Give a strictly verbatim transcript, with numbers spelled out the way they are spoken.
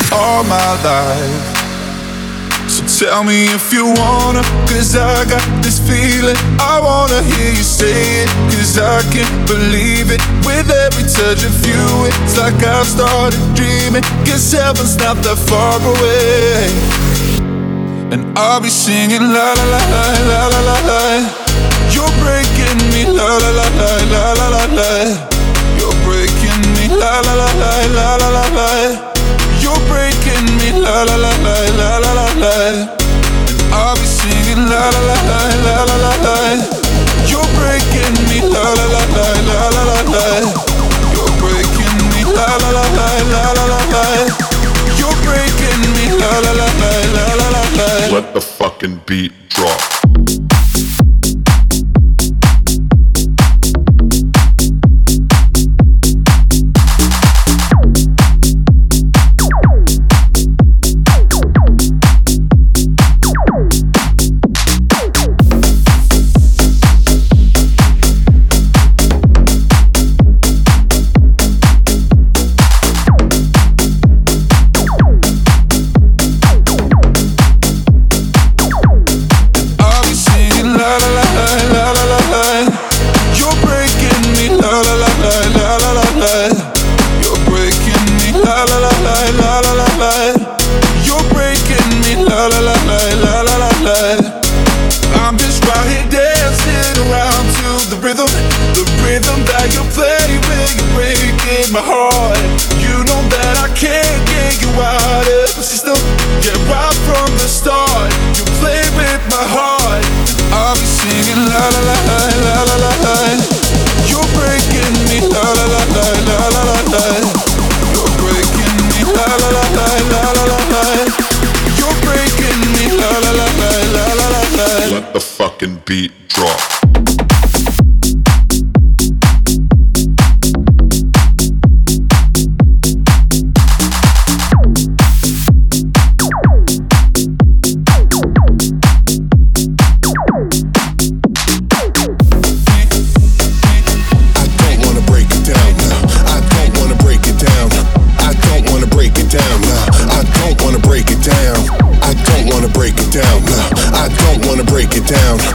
all my life. So tell me if you wanna, cause I got this feeling. I wanna hear you say it, cause I can't believe it. With every touch of you, it's like I've started dreaming. Guess heaven's not that far away. And I'll be singing la la la la la la la la. You're breaking me la la la la la la la la. You're breaking me la la la la la la la la. You're breaking me la la la la la la la la. And I'll be singing la la la la la la la la. You're breaking me la la la la la la la la. You're breaking me la la la la la la la la. You're breaking me la la la la la la la la. Let the fucking beat drop. I'm just right here dancing around to the rhythm, the rhythm that you play when you're breaking my heart. You know that I can't get you out of the system. Yeah, right from the start, you play with my heart. I'll be singing la la la la la la la. You're breaking me la la la la la la la la. You're breaking me la la la la la la la la. You're breaking me la la la la la la la la. Let the fucking beat drop.